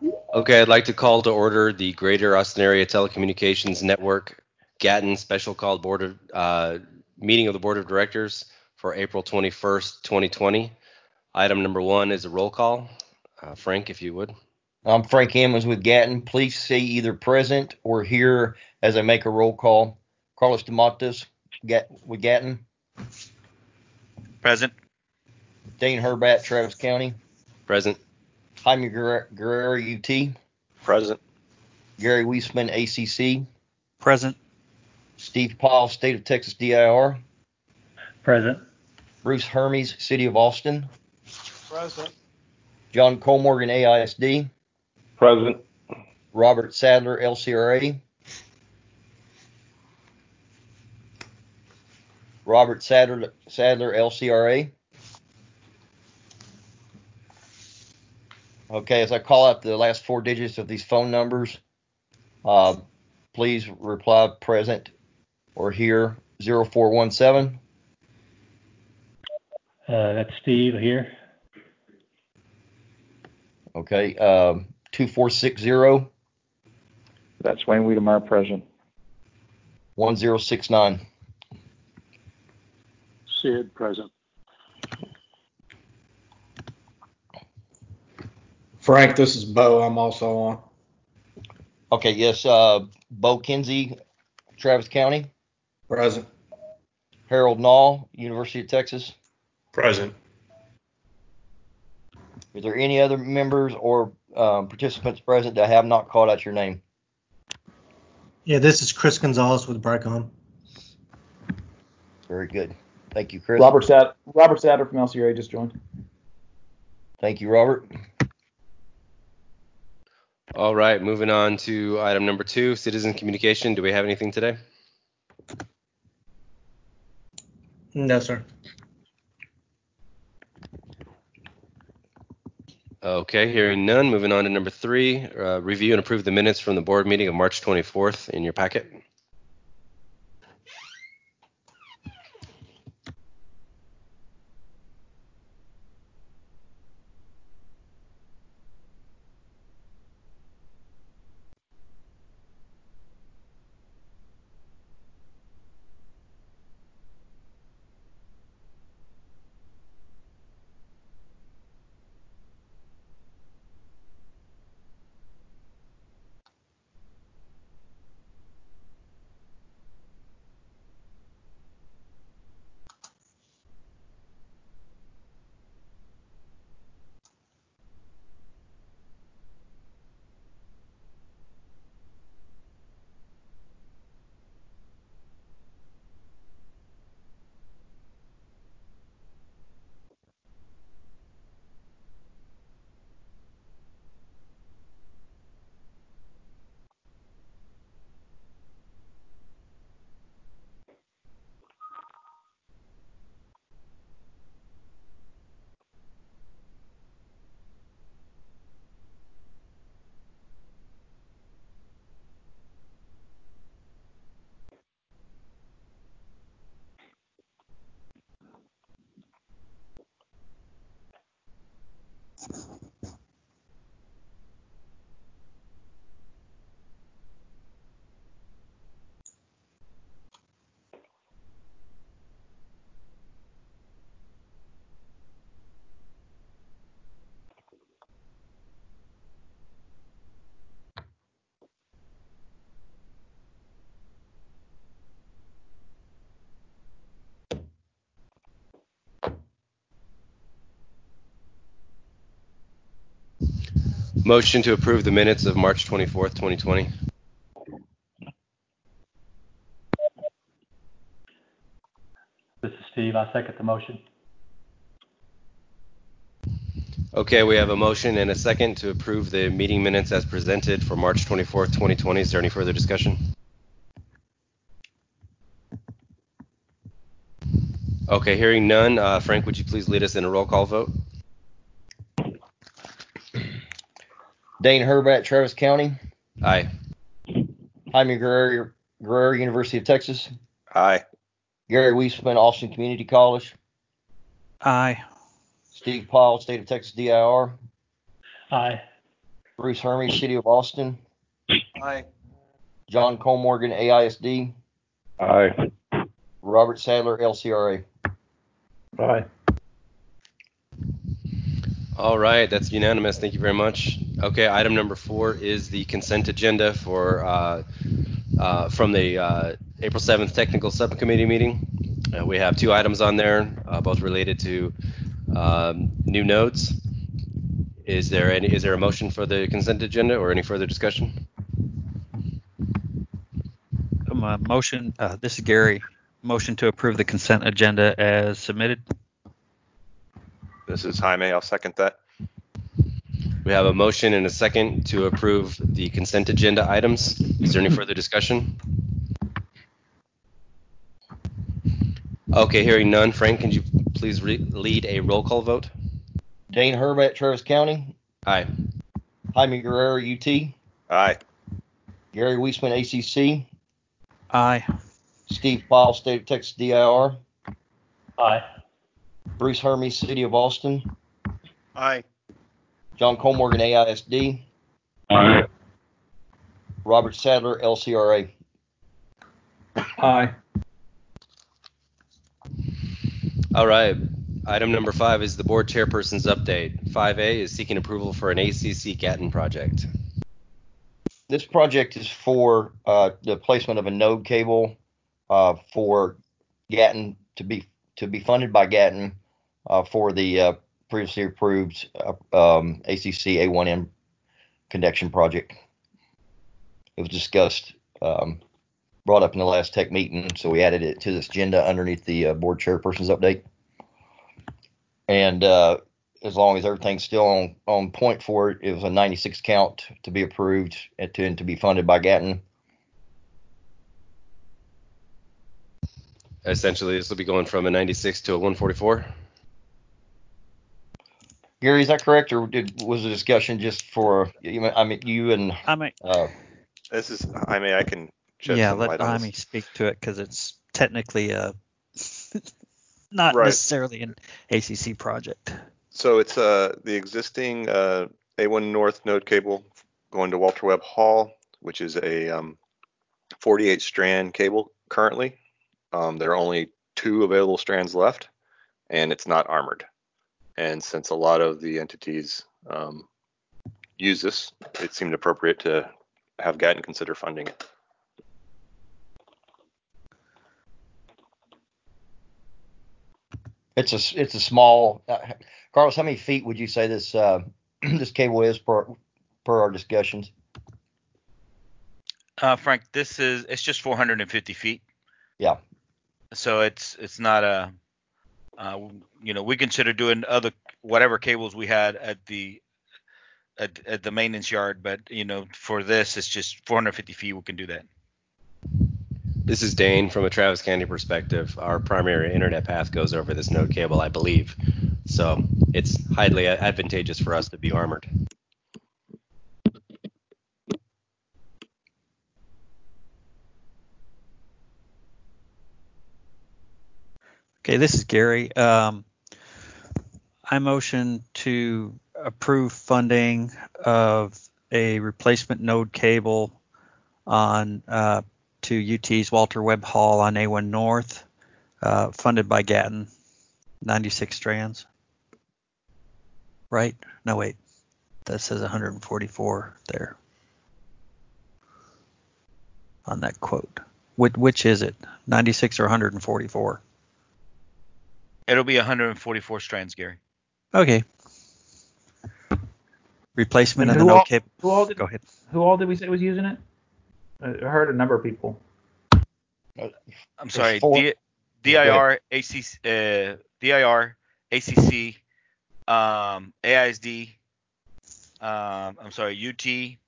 Okay, I'd like to call to order the Greater Austin Area Telecommunications Network Gatton Special Called Meeting of the Board of Directors for April 21st, 2020. Item number 1 is a roll call. Frank, if you would. I'm Frank Emmons with Gatton. Please say either present or here as I make a roll call. Carlos DeMatos with Gatton. Present. Dane Herbat, Travis County. Present. Jaime Guerrero, UT. Present. Gary Weisman, ACC. Present. Steve Powell, State of Texas DIR. Present. Bruce Hermes, City of Austin. Present. John Colmorgan, AISD. Present. Robert Sadler, LCRA. Robert Sadler, LCRA. Okay, as I call out the last 4 digits of these phone numbers, please reply present or here, 0417. That's Steve here. Okay, 2460. That's Wayne Wiedemeyer, present. 1069. Sid, present. Frank, this is Bo. I'm also on. Okay, yes, Bo Kinsey, Travis County. Present. Harold Nall, University of Texas. Present. Is there any other members or participants present that have not called out your name? Yeah, this is Chris Gonzalez with Bricom. Very good. Thank you, Chris. Robert Satter from LCRA just joined. Thank you, Robert. All right, moving on to item number 2, citizen communication. Do we have anything today? No, sir. Okay, hearing none. Moving on to number 3, review and approve the minutes from the board meeting of March 24th in your packet. Motion to approve the minutes of March 24th, 2020. This is Steve. I second the motion. Okay, we have a motion and a second to approve the meeting minutes as presented for March 24th, 2020. Is there any further discussion? Okay, hearing none. Frank, would you please lead us in a roll call vote? Dane Herbat, Travis County. Aye. Jaime Guerrero, University of Texas. Aye. Gary Weisman, Austin Community College. Aye. Steve Powell, State of Texas DIR. Aye. Bruce Hermes, City of Austin. Aye. John Cole Morgan, AISD. Aye. Robert Sadler, LCRA. Aye. All right, that's unanimous. Thank you very much. Okay, item number 4 is the consent agenda for from the April 7th technical subcommittee meeting. We have 2 items on there, both related to new nodes. Is there a motion for the consent agenda or any further discussion? Motion. This is Gary. Motion to approve the consent agenda as submitted. This is Jaime. I'll second that. We have a motion and a second to approve the consent agenda items. Is there any further discussion? Okay, hearing none. Frank, can you please lead a roll call vote? Dane Herbat, Travis County. Aye. Jaime Guerrero, UT. Aye. Gary Weisman, ACC. Aye. Steve Powell, State of Texas, DIR. Aye. Bruce Hermes, City of Austin. Aye. John Cole Morgan, AISD. Aye. Robert Sadler, LCRA. Aye. All right. Item number 5 is the board chairperson's update. 5A is seeking approval for an ACC Gatton project. This project is for the placement of a node cable for Gatton to be funded by Gatton for the previously approved ACC A1M connection project. It was discussed, brought up in the last tech meeting, so we added it to this agenda underneath the board chairperson's update. And as long as everything's still on point for it, it was a 96 count to be approved and to be funded by Gatton. Essentially, this will be going from a 96 to a 144. Gary, is that correct, or was the discussion just for you and Jaime. This is Jaime. I can shed Yeah, some let light on Jaime this. speak to it because it's technically not Right. necessarily an ACC project. So it's the existing A1 North node cable going to Walter Webb Hall, which is a 48 strand cable currently. There are only 2 available strands left, and it's not armored. And since a lot of the entities use this, it seemed appropriate to have Gatton consider funding it. it's a small. Carlos, how many feet would you say this this cable is per our discussions? Frank, it's just 450 feet. Yeah. So it's not a, we consider doing other whatever cables we had at the maintenance yard, but for this it's just 450 feet. We can do that. This is Dane. From a Travis County perspective, our primary internet path goes over this node cable, I believe. So it's highly advantageous for us to be armored. Okay, this is Gary. I motion to approve funding of a replacement node cable on to UT's Walter Webb Hall on A1 North, funded by Gatton, 96 strands. Right? No, wait. That says 144 there on that quote. Which is it? 96 or 144? It'll be 144 strands, Gary. Okay. Replacement of And the node cable. Go ahead. Who all did we say was using it? I heard a number of people. I'm sorry. four. DIR, ACC, ACC, AISD. I'm sorry, UT,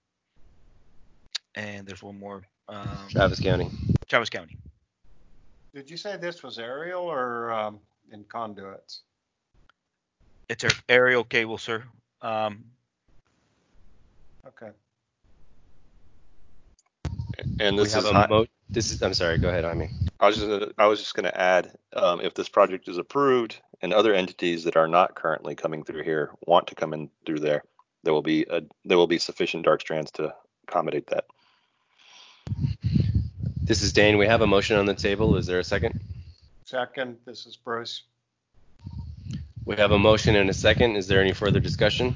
and there's one more. Travis County. Travis County. Did you say this was aerial or in conduits? It's an aerial cable, sir. Okay. And this is I'm sorry. Go ahead, Jaime. I was just going to add, if this project is approved and other entities that are not currently coming through here want to come in through there, there will be sufficient dark strands to accommodate that. This is Dane. We have a motion on the table. Is there a second? Second, this is Bruce. We have a motion and a second. Is there any further discussion?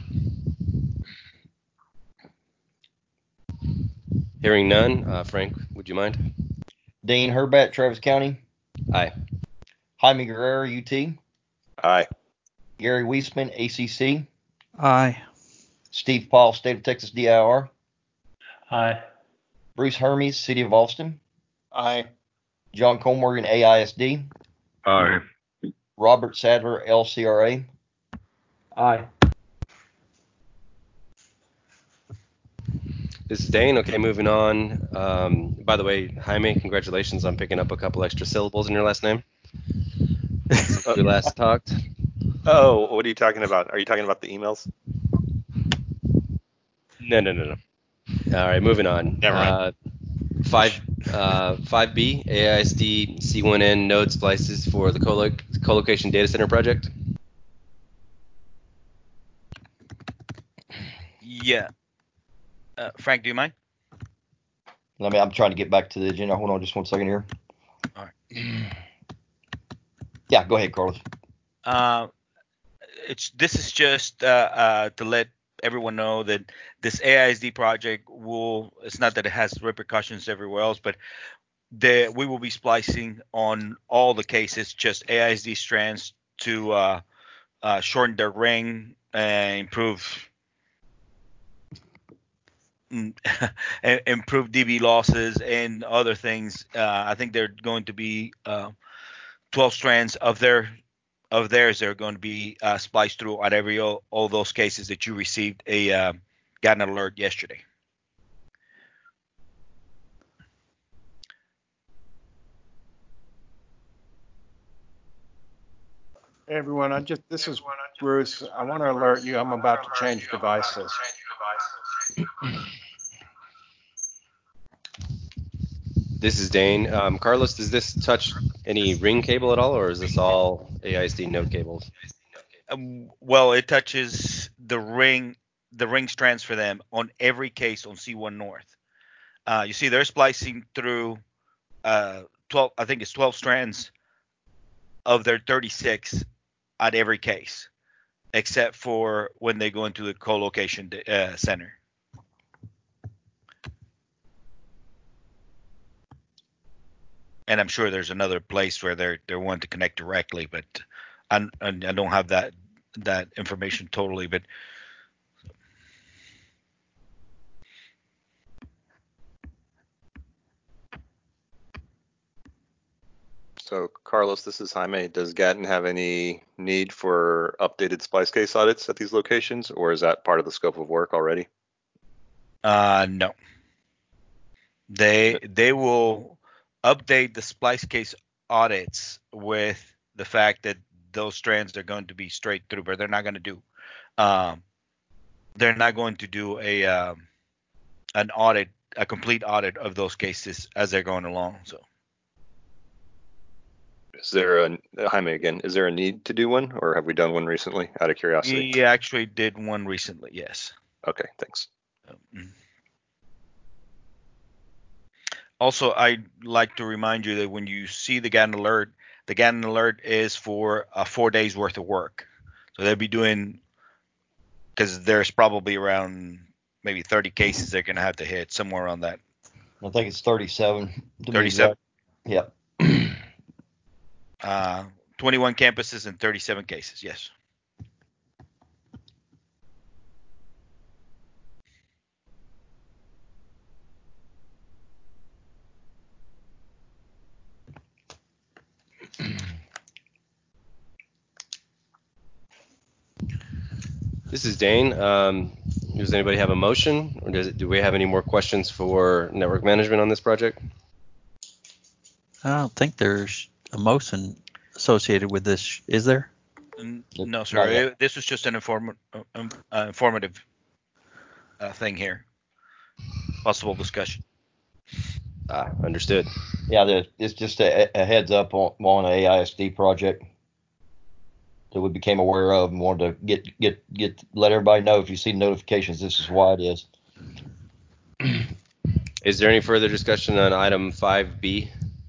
Hearing none. Frank, would you mind? Dean Herbat, Travis County. Aye. Jaime Guerrero, UT. Aye. Gary Weisman, ACC. Aye. Steve Paul, State of Texas DIR. Aye. Bruce Hermes, City of Austin. Aye. John Colmorgan, AISD. Aye. Robert Sadler, LCRA. Aye. This is Dane. Okay, moving on. By the way, Jaime, congratulations on picking up a couple extra syllables in your last name. Since we last talked. Oh, what are you talking about? Are you talking about the emails? No. All right, moving on. Never mind. 5B, AISD C1N node splices for the colocation data center project. Yeah. Frank, do you mind? I'm trying to get back to the agenda. Hold on just 1 second here. All right. Yeah, go ahead, Carlos. This is just to let everyone know that this AISD project it's not that it has repercussions everywhere else, but we will be splicing on all the cases, just AISD strands to shorten their ring and improve DB losses and other things. I think they're going to be 12 strands of theirs. They're going to be spliced through at all those cases that you received got an alert yesterday. Hey everyone, this is Bruce. I want to alert you, I'm about to change devices. This is Dane. Carlos, does this touch any ring cable at all, or is this all AISD node cables? Well, it touches the ring strands for them on every case on C1 North. You see, they're splicing through 12. I think it's 12 strands of their 36 at every case, except for when they go into the co-location center. And I'm sure there's another place where they're wanting to connect directly, but I don't have that information totally. But So, Carlos, this is Jaime. Does Gatton have any need for updated splice case audits at these locations, or is that part of the scope of work already? No. They will update the splice case audits with the fact that those strands are going to be straight through, but they're not going to do an audit, a complete audit of those cases as they're going along. So, is there Jaime again? Is there a need to do one, or have we done one recently? Out of curiosity. We actually did one recently. Yes. Okay, thanks. Also, I'd like to remind you that when you see the Gatton alert is for 4 days worth of work. So they'll be doing, because there's probably around maybe 30 cases they're going to have to hit, somewhere around that. I think it's 37. 37? Yep. 21 campuses and 37 cases, yes. This is Dane. Does anybody have a motion, or do we have any more questions for network management on this project? I don't think there's a motion associated with this, is there? No, sir. This was just an informative thing here. Possible discussion. Understood. Yeah, it's just a heads up on an AISD project. we became aware of and wanted to let everybody know, if you see notifications, this is why it is. Is there any further discussion on item 5B?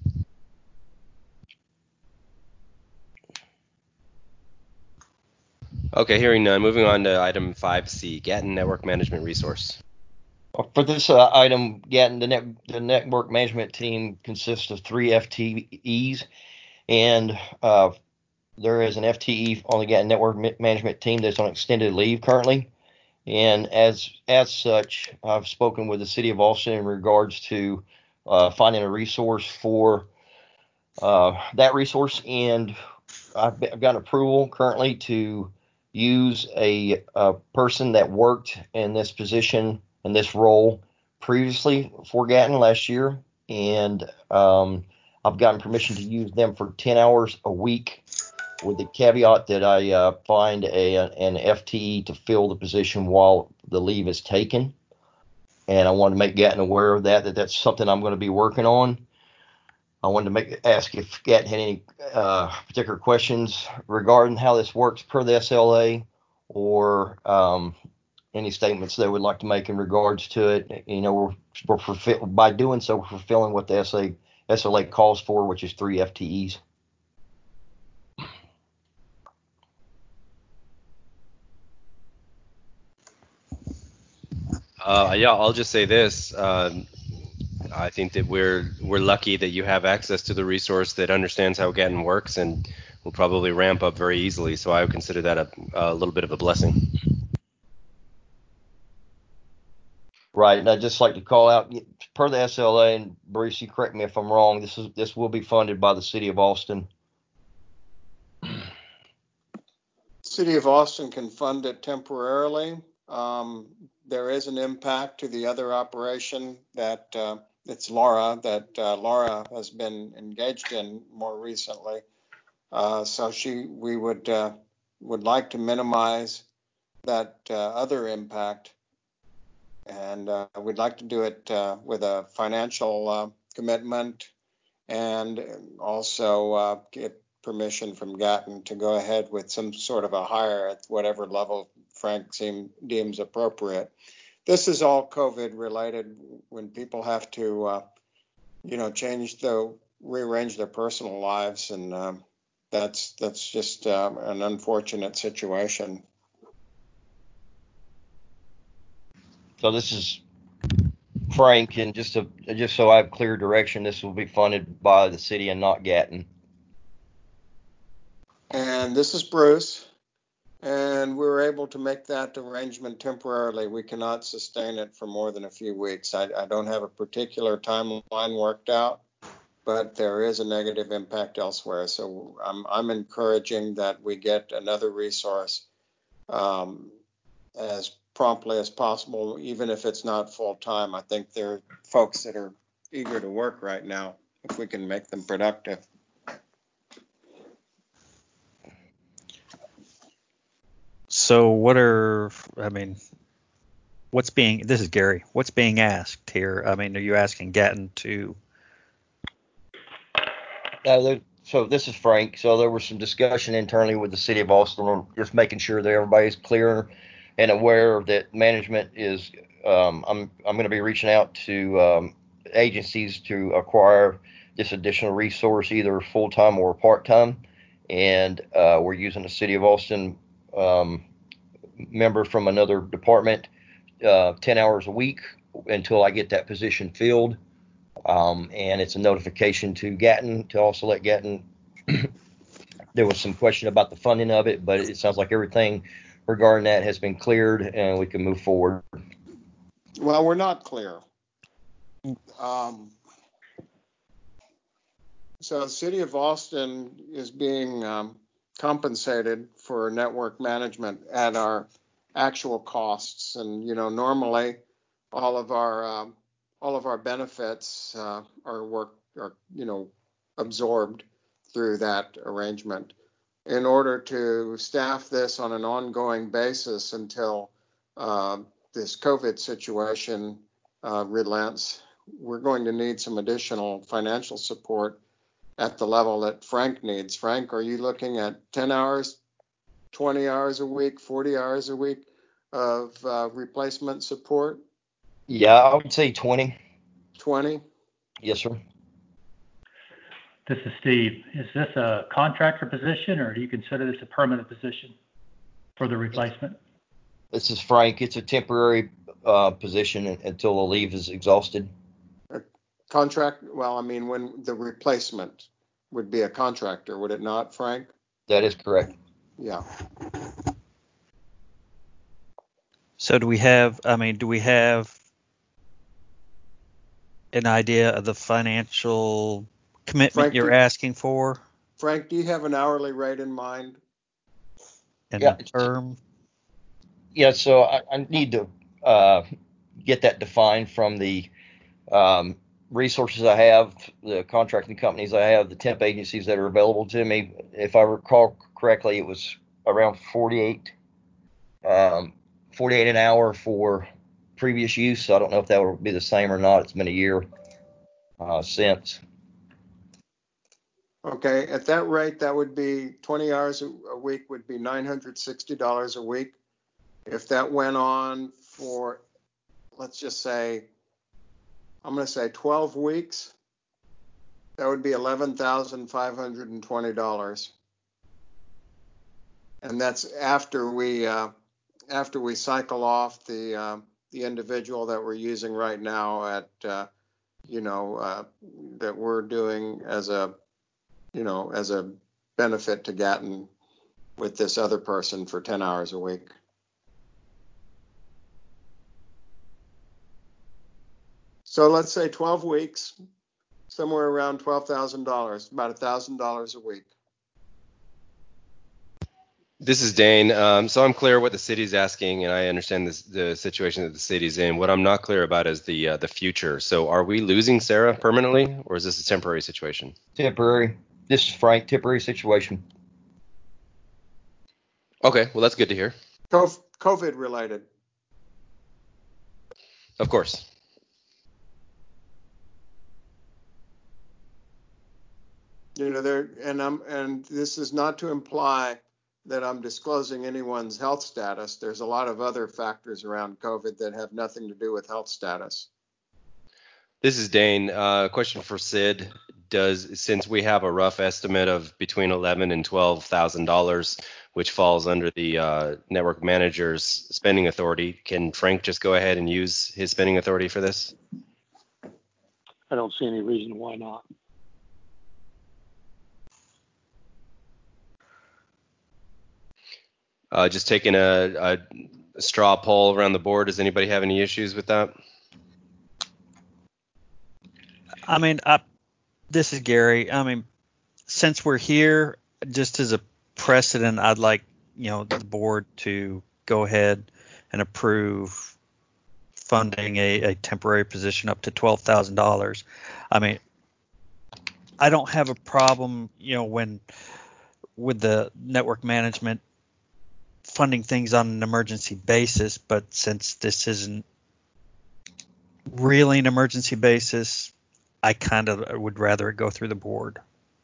Okay, hearing none. Moving on to item 5C, Gatton Network Management Resource. For this item, Gatton, the network management team consists of 3 FTEs, and there is an FTE on the Gatton network management team that's on extended leave currently. And as such, I've spoken with the city of Austin in regards to finding a resource for that resource, and I've got approval currently to use a person that worked in this position, in this role previously for Gatton last year, and I've gotten permission to use them for 10 hours a week, with the caveat that I find an FTE to fill the position while the leave is taken. And I want to make Gatton aware of that's something I'm going to be working on. I wanted to ask if Gatton had any particular questions regarding how this works per the SLA, or any statements they would like to make in regards to it. You know, by doing so, we're fulfilling what the SLA calls for, which is 3 FTEs. Yeah, I'll just say this. I think that we're lucky that you have access to the resource that understands how Gatton works and will probably ramp up very easily. So I would consider that a little bit of a blessing. Right, and I'd just like to call out, per the SLA, and Bruce, you correct me if I'm wrong, this will be funded by the city of Austin. City of Austin can fund it temporarily. There is an impact to the other operation that it's Laura, that Laura has been engaged in more recently. So we would like to minimize that other impact, and we'd like to do it with a financial commitment, and also get permission from Gatton to go ahead with some sort of a hire at whatever level Frank deems appropriate. This is all COVID related, when people have to, rearrange their personal lives, and that's just an unfortunate situation. So this is Frank, and just so I have clear direction, this will be funded by the city and not Gatton. And this is Bruce, and we were able to make that arrangement temporarily. We cannot sustain it for more than a few weeks. I don't have a particular timeline worked out, but there is a negative impact elsewhere. So I'm encouraging that we get another resource as promptly as possible, even if it's not full time. I think there are folks that are eager to work right now, if we can make them productive. So this is Gary, what's being asked here? I mean, are you asking Gatton to? So this is Frank. So there was some discussion internally with the city of Austin on just making sure that everybody's clear and aware that management is, I'm going to be reaching out to agencies to acquire this additional resource, either full-time or part-time. And we're using the city of Austin member from another department 10 hours a week until I get that position filled. And it's a notification to Gatton to also let Gatton. There was some question about the funding of it, but it sounds like everything regarding that has been cleared and we can move forward. Well, we're not clear. So the city of Austin is being compensated for network management at our actual costs, and normally all of our benefits are absorbed through that arrangement. In order to staff this on an ongoing basis until this COVID situation relents, we're going to need some additional financial support at the level that Frank needs. Frank, are you looking at 10 hours 20 hours a week, 40 hours a week of replacement support? Yeah, I would say 20. 20? Yes, sir. This is Steve. Is this a contractor position, or do you consider this a permanent position for the replacement? This is Frank. It's a temporary position until the leave is exhausted. Contract, well, I mean, when the replacement would be a contractor, would it not, Frank? That is correct. Yeah. So do we have an idea of the financial commitment Frank, you're asking for Frank, do you have an hourly rate in mind? and Yeah, the term? Yeah, so I need to get that defined from the resources I have, the contracting companies I have, the temp agencies that are available to me. If I recall correctly, it was around 48 an hour for previous use. So I don't know if that would be the same or not. It's been a year since. Okay, at that rate, that would be 20 hours a week would be $960 a week. If that went on for, let's just say, I'm going to say 12 weeks, that would be $11,520. And that's after we cycle off the individual that we're using right now at, that we're doing as a benefit to Gatton with this other person for 10 hours a week. So let's say 12 weeks, somewhere around $12,000, about $1,000 a week. This is Dane. So I'm clear what the city's asking, and I understand the situation that the city's in. What I'm not clear about is the future. So are we losing Sarah permanently, or is this a temporary situation? Temporary. This is Frank. Temporary situation. Okay, well, that's good to hear. COVID related. Of course. And this is not to imply that I'm disclosing anyone's health status. There's a lot of other factors around COVID that have nothing to do with health status. This is Dane. Question for Sid. Since we have a rough estimate of between $11,000 and $12,000, which falls under the network manager's spending authority, can Frank just go ahead and use his spending authority for this? I don't see any reason why not. Just taking a straw poll around the board. Does anybody have any issues with that? I mean, this is Gary. I mean, since we're here, just as a precedent, I'd like, the board to go ahead and approve funding a temporary position up to $12,000. I mean, I don't have a problem, with the network management funding things on an emergency basis, but since this isn't really an emergency basis, I kind of would rather it go through the board.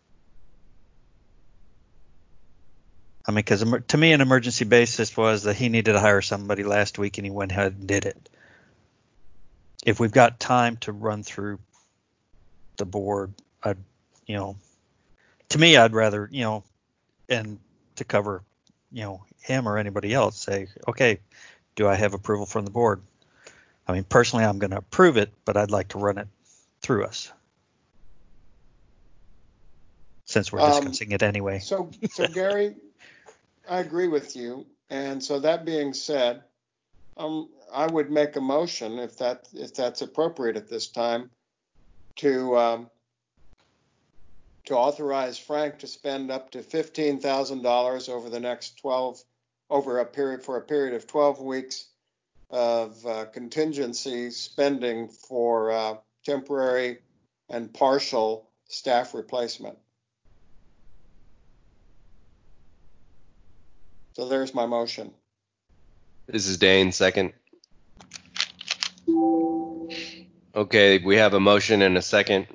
I mean, because to me, an emergency basis was that he needed to hire somebody last week and he went ahead and did it. If we've got time to run through the board, to me, I'd rather, and to cover, him or anybody else, say, okay, do I have approval from the board? I mean, personally, I'm going to approve it, but I'd like to run it through us, since we're discussing it anyway. So Gary, I agree with you. And so that being said, I would make a motion, if that's appropriate at this time, to authorize Frank to spend up to $15,000 over the next for a period of 12 weeks of contingency spending for temporary and partial staff replacement. So there's my motion. This is Dane, second. Okay, we have a motion and a second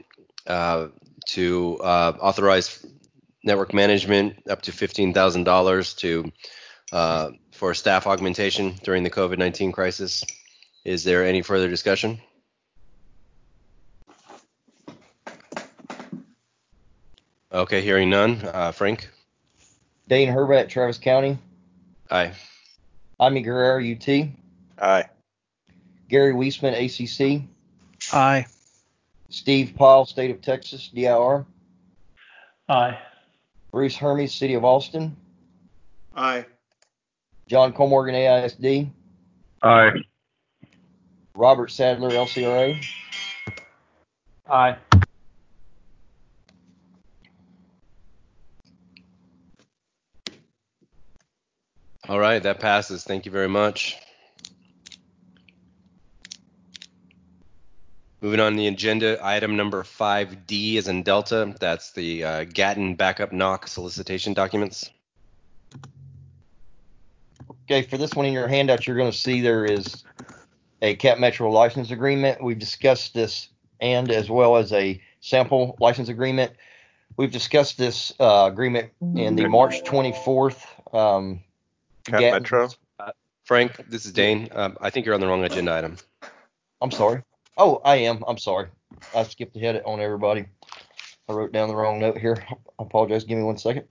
to authorize network management up to $15,000 to for staff augmentation during the COVID-19 crisis. Is there any further discussion? Okay, hearing none. Frank? Dane Herbat, Travis County. Aye. Jaime Guerrero, UT. Aye. Gary Weisman, ACC. Aye. Steve Pyle, State of Texas, DIR. Aye. Bruce Hermes, City of Austin. Aye. John Colmorgan, AISD. Aye. Robert Sadler, LCRA. Aye. All right, that passes. Thank you very much. Moving on the agenda, item number 5D is in Delta. That's the Gatton backup knock solicitation documents. Okay, for this one in your handout, you're going to see there is a Cat Metro license agreement. We've discussed this, and as well as a sample license agreement. We've discussed this agreement in the March 24th. Cat Gatton. Metro. Frank, this is Dane. I think you're on the wrong agenda item. I'm sorry. Oh, I am. I'm sorry. I skipped ahead on everybody. I wrote down the wrong note here. I apologize. Give me 1 second.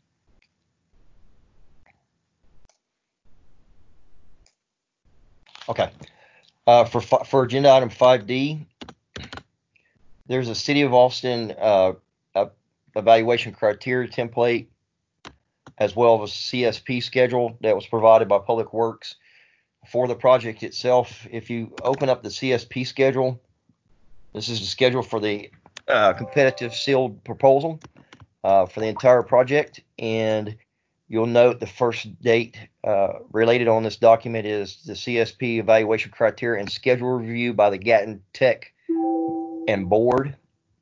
Okay. For agenda item 5D, there's a City of Austin evaluation criteria template, as well as a CSP schedule that was provided by Public Works for the project itself. If you open up the CSP schedule, this is the schedule for the competitive sealed proposal for the entire project, and you'll note the first date related on this document is the CSP evaluation criteria and schedule review by the Gatton Tech and board.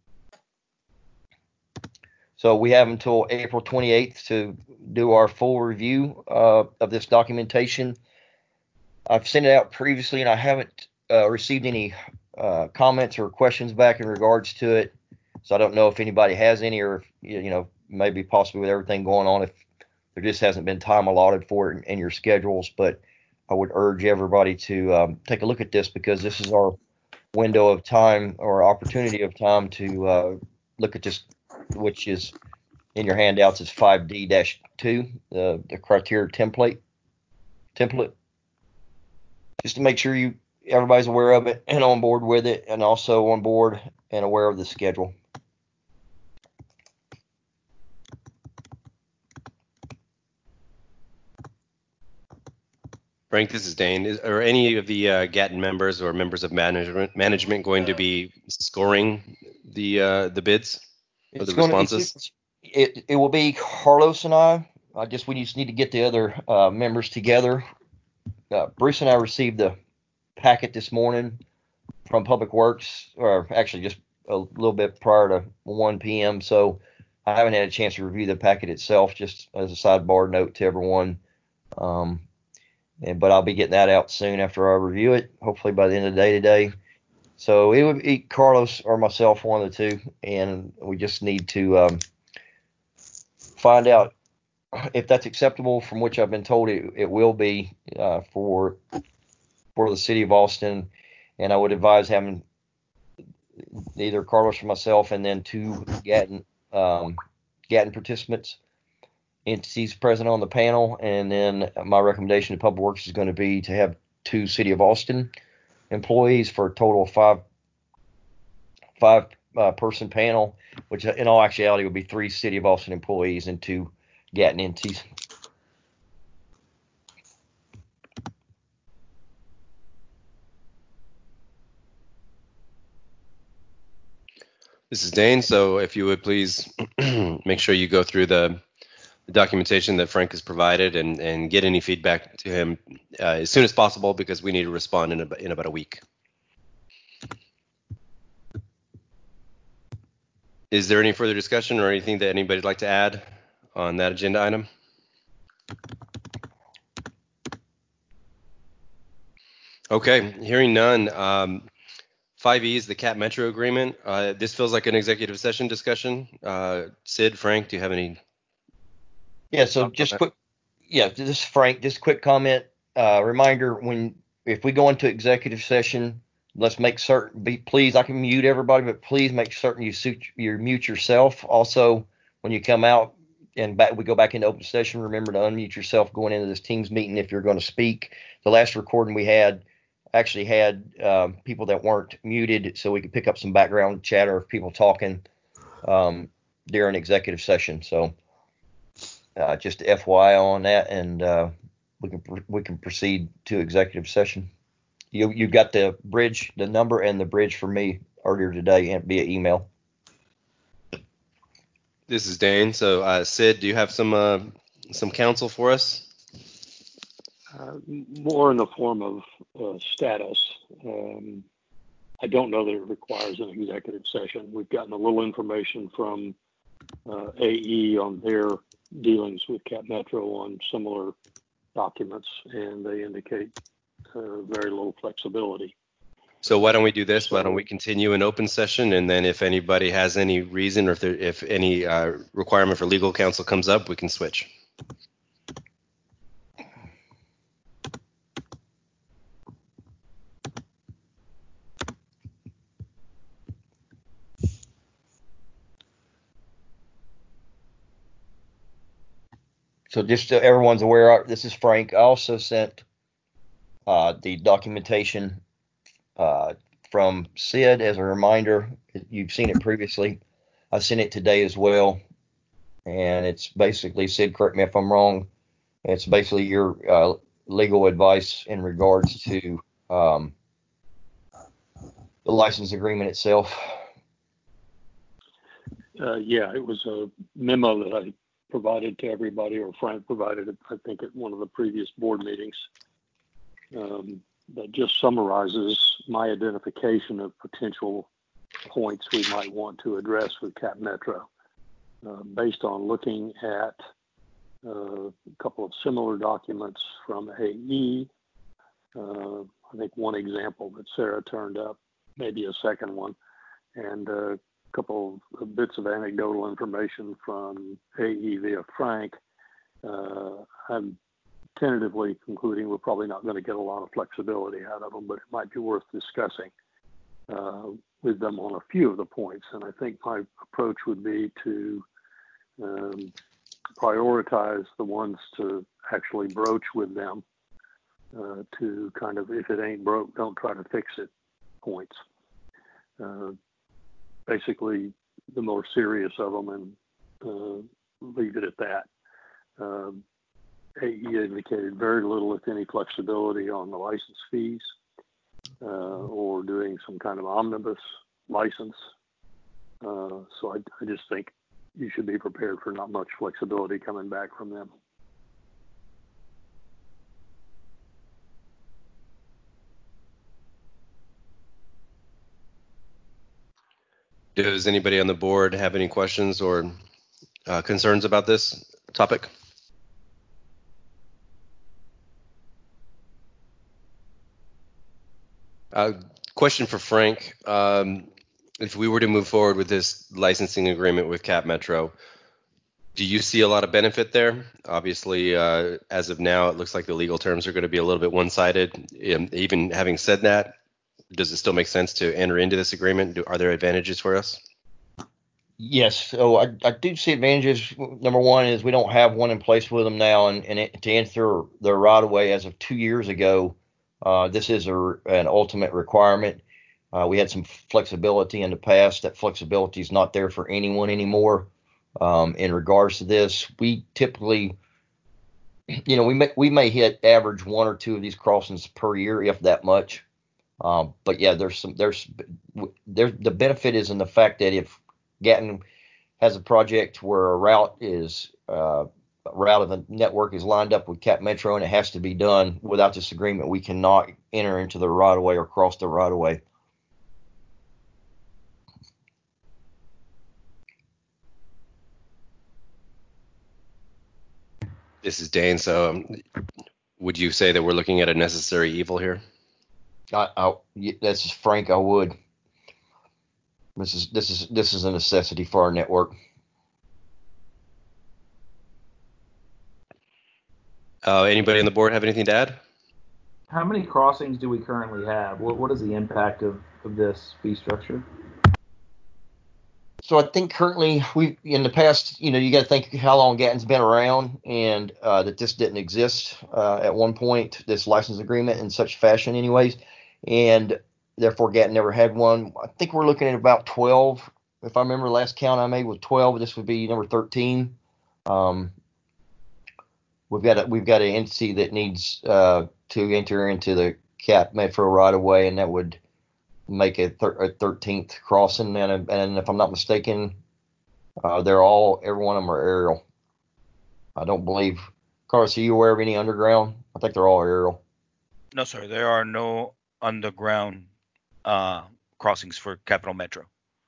So we have until April 28th to do our full review of this documentation. I've sent it out previously, and I haven't received any comments or questions back in regards to it. So I don't know if anybody has any, or if, maybe possibly with everything going on, if there just hasn't been time allotted for it in your schedules. But I would urge everybody to take a look at this, because this is our window of time or opportunity of time to look at this, which is in your handouts is 5D-2, the criteria template, just to make sure everybody's aware of it and on board with it, and also on board and aware of the schedule. Frank, this is Dane. Are any of the Gatton members or members of management going to be scoring the bids or the responses? It will be Carlos and I. We just need to get the other members together. Bruce and I received the packet this morning from Public Works, or actually just a little bit prior to 1 p.m. So I haven't had a chance to review the packet itself, just as a sidebar note to everyone. But I'll be getting that out soon after I review it, hopefully by the end of the day today. So it would be Carlos or myself, one of the two, and we just need to find out if that's acceptable, from which I've been told it will be for the City of Austin. And I would advise having either Carlos or myself, and then two Gatton participants, entities present on the panel. And then my recommendation to Public Works is going to be to have two City of Austin employees for a total of five person panel, which in all actuality would be 3 City of Austin employees and 2 Gatton entities. This is Dane. So if you would please make sure you go through the documentation that Frank has provided and get any feedback to him as soon as possible, because we need to respond in about a week. Is there any further discussion or anything that anybody'd like to add on that agenda item? Okay, hearing none. 5E is the Cat Metro agreement. This feels like an executive session discussion. Sid, Frank, do you have any? Yeah, so just quick. Yeah, this is Frank. Just a quick comment. Reminder: if we go into executive session, let's make certain. Please, I can mute everybody, but please make certain you mute yourself. Also, when you come out and we go back into open session, remember to unmute yourself going into this Teams meeting if you're going to speak. The last recording we had actually had people that weren't muted, so we could pick up some background chatter of people talking during executive session. So. Just FYI on that, and we can proceed to executive session. You got the number and the bridge for me earlier today and via email. This is Dane. So Sid, do you have some counsel for us? More in the form of status. I don't know that it requires an executive session. We've gotten a little information from AE on their dealings with Cap Metro on similar documents, and they indicate very little flexibility. So why don't we do this? Why don't we continue an open session, and then if anybody has any reason or if any requirement for legal counsel comes up, we can switch. So just so everyone's aware, this is Frank. I also sent the documentation from Sid as a reminder. You've seen it previously. I sent it today as well. And it's basically, Sid, correct me if I'm wrong, it's basically your legal advice in regards to the license agreement itself. Yeah, it was a memo that I provided to everybody, or Frank provided it, I think, at one of the previous board meetings, that just summarizes my identification of potential points we might want to address with Cap Metro, based on looking at a couple of similar documents from AE. I think one example that Sarah turned up, maybe a second one, and a couple of bits of anecdotal information from AE via Frank. I'm tentatively concluding we're probably not going to get a lot of flexibility out of them, but it might be worth discussing with them on a few of the points. And I think my approach would be to prioritize the ones to actually broach with them, to kind of, if it ain't broke, don't try to fix it points. Basically, the more serious of them, and leave it at that. AE indicated very little, if any, flexibility on the license fees, or doing some kind of omnibus license. So I just think you should be prepared for not much flexibility coming back from them. Does anybody on the board have any questions or concerns about this topic? Question for Frank. If we were to move forward with this licensing agreement with Cap Metro, do you see a lot of benefit there? Obviously, as of now, it looks like the legal terms are going to be a little bit one-sided. Even having said that, does it still make sense to enter into this agreement? Are there advantages for us? Yes. So I do see advantages. Number one is we don't have one in place with them now, and to enter the right of way as of 2 years ago, this is an ultimate requirement. We had some flexibility in the past. That flexibility is not there for anyone anymore. In regards to this, we typically, we may hit average one or two of these crossings per year, if that much. But yeah, the benefit is in the fact that if Gatton has a project where a route of the network is lined up with Cap Metro and it has to be done without this agreement, we cannot enter into the right of way or cross the right of way. This is Dane. So would you say that we're looking at a necessary evil here? This is Frank. I would. This is a necessity for our network. Anybody on the board have anything to add? How many crossings do we currently have? What is the impact of this fee structure? So I think currently in the past, you got to think how long Gatton's been around, and that this didn't exist at one point, this license agreement in such fashion anyways, and therefore Gatton never had one. I think we're looking at about 12. If I remember the last count I made was 12. This would be number 13. We've got an entity that needs to enter into the Cap Metro right away, and that would make a 13th crossing. And if I'm not mistaken, every one of them are aerial. I don't believe. Carlos, are you aware of any underground? I think they're all aerial. No, sir. There are no underground crossings for Capital Metro.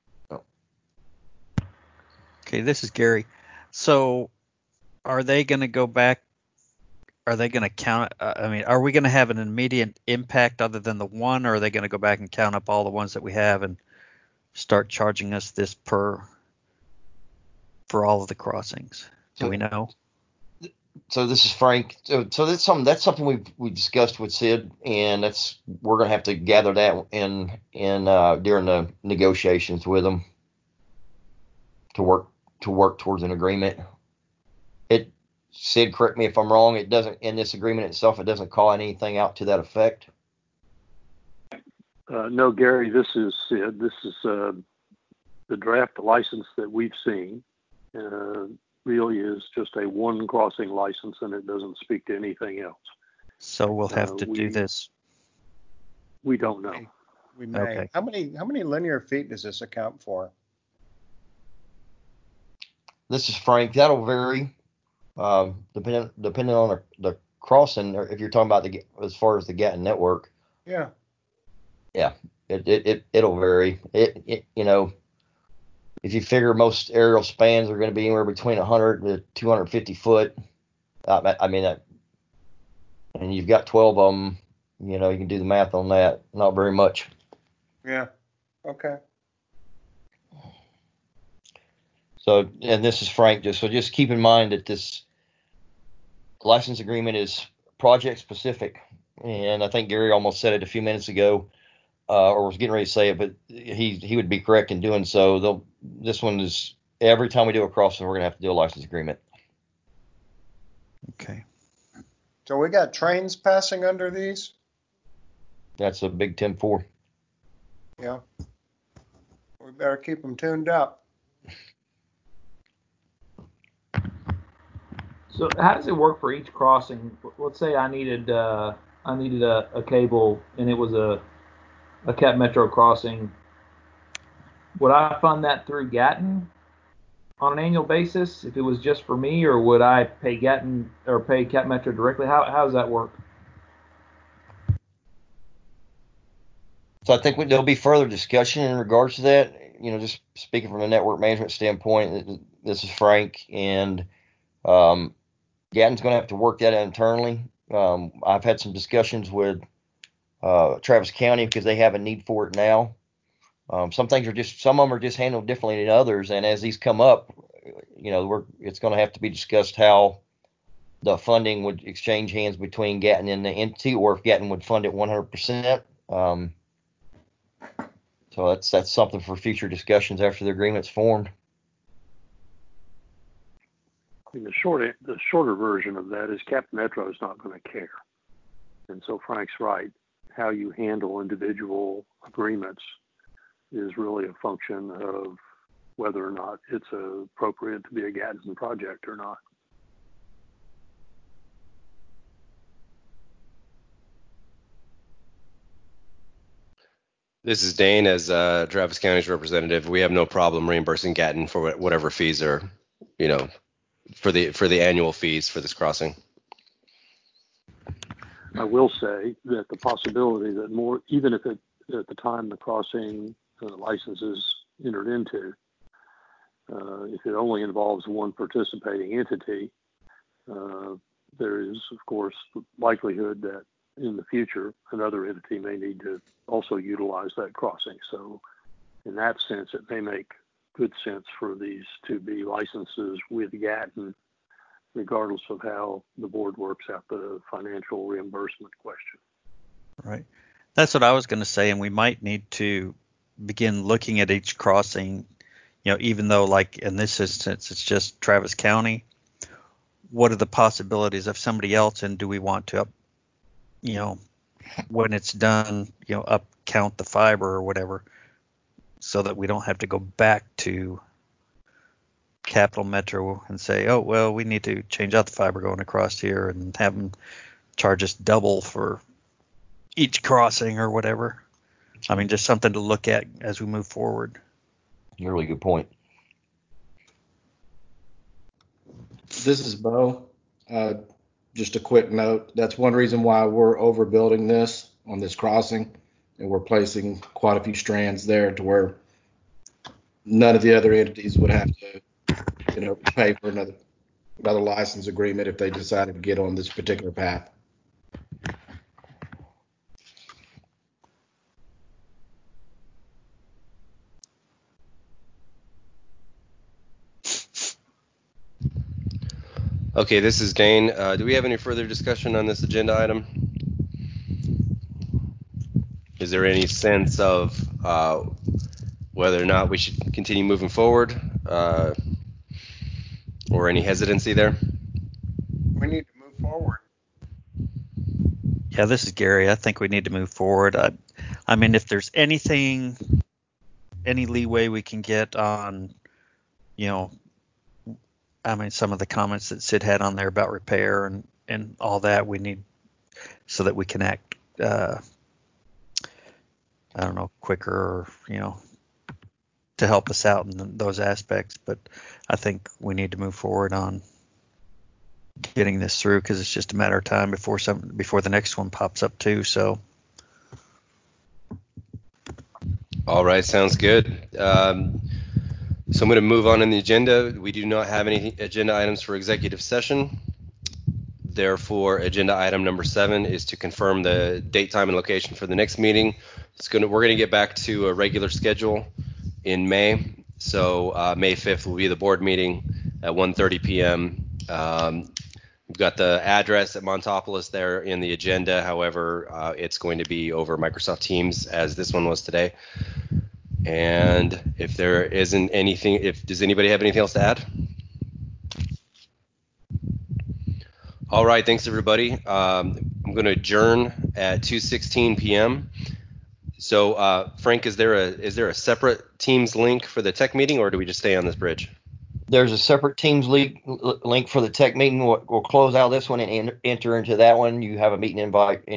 Okay, this is Gary. So are they going to go back? Are they going to count? Are we going to have an immediate impact other than the one, or are they going to go back and count up all the ones that we have and start charging us this for all of the crossings? Do we know? So this is Frank. So that's something we discussed with Sid, and we're going to have to gather that in during the negotiations with them to work towards an agreement. Sid, correct me if I'm wrong, it doesn't, in this agreement itself, it doesn't call anything out to that effect? No, Gary, this is Sid. This is the draft license that we've seen. Really is just a one crossing license, and it doesn't speak to anything else. So we'll have to do this. We don't know. We may. Okay. How many linear feet does this account for? This is Frank. That'll vary. Depending on the crossing, or if you're talking about as far as the Gatton network. Yeah, it'll vary. If you figure most aerial spans are going to be anywhere between 100 to 250 foot, and you've got 12 of them, you can do the math on that. Not very much. Yeah. Okay. So, and this is Frank. Just keep in mind that this license agreement is project specific, and I think Gary almost said it a few minutes ago, or was getting ready to say it, but he would be correct in doing so. This one is, every time we do a crossing, we're gonna have to do a license agreement. Okay. So we got trains passing under these? That's a big 10-4. Yeah. We better keep them tuned up. So how does it work for each crossing? Let's say I needed a cable, and it was a Cap Metro crossing. Would I fund that through Gatton on an annual basis if it was just for me, or would I pay Gatton or pay Cap Metro directly? How does that work? So I think there'll be further discussion in regards to that. Just speaking from a network management standpoint, this is Frank, and Gatton's going to have to work that out internally. I've had some discussions with Travis County because they have a need for it now. Some of them are just handled differently than others, and as these come up, it's going to have to be discussed how the funding would exchange hands between Gatton and the entity, or if Gatton would fund it 100%. So that's something for future discussions after the agreement's formed. The shorter version of that is Cap Metro is not going to care. And so Frank's right. How you handle individual agreements is really a function of whether or not it's appropriate to be a Gadsden project or not. This is Dane. As Travis County's representative, we have no problem reimbursing Gatton for whatever fees are, for the annual fees for this crossing. I will say that the possibility that even if at the time the crossing license is entered into, if it only involves one participating entity, there is, of course, the likelihood that in the future another entity may need to also utilize that crossing. So in that sense, it may make good sense for these to be licenses with Gatton regardless of how the board works out the financial reimbursement question. Right. That's what I was going to say, and we might need to begin looking at each crossing, even though like in this instance, it's just Travis County. What are the possibilities of somebody else, and do we want to, when it's done, up count the fiber or whatever, so that we don't have to go back to Capital Metro and say, oh, well, we need to change out the fiber going across here and have them charge us double for each crossing or whatever. I mean, just something to look at as we move forward. Really good point. This is Bo. Just a quick note. That's one reason why we're overbuilding this on this crossing, and we're placing quite a few strands there to where none of the other entities would have to, pay for another license agreement if they decided to get on this particular path. Okay, this is Dane. Do we have any further discussion on this agenda item? Is there any sense of whether or not we should continue moving forward, or any hesitancy there? We need to move forward. Yeah, this is Gary. I think we need to move forward. I mean, if there's any leeway we can get on, some of the comments that Sid had on there about repair and all that, we need so that we can act, quicker, to help us out in those aspects. But I think we need to move forward on getting this through, because it's just a matter of time before the next one pops up too. So. All right, sounds good. So I'm going to move on in the agenda. We do not have any agenda items for executive session. Therefore, agenda item number 7 is to confirm the date, time, and location for the next meeting. We're going to get back to a regular schedule in May. So May 5th will be the board meeting at 1:30 p.m. We've got the address at Montopolis there in the agenda. However, it's going to be over Microsoft Teams, as this one was today. And if there isn't anything, does anybody have anything else to add? All right, thanks everybody. I'm going to adjourn at 2:16 p.m. So Frank, is there a separate Teams link for the tech meeting, or do we just stay on this bridge? There's a separate Teams link for the tech meeting. We'll close out this one and enter into that one. You have a meeting invite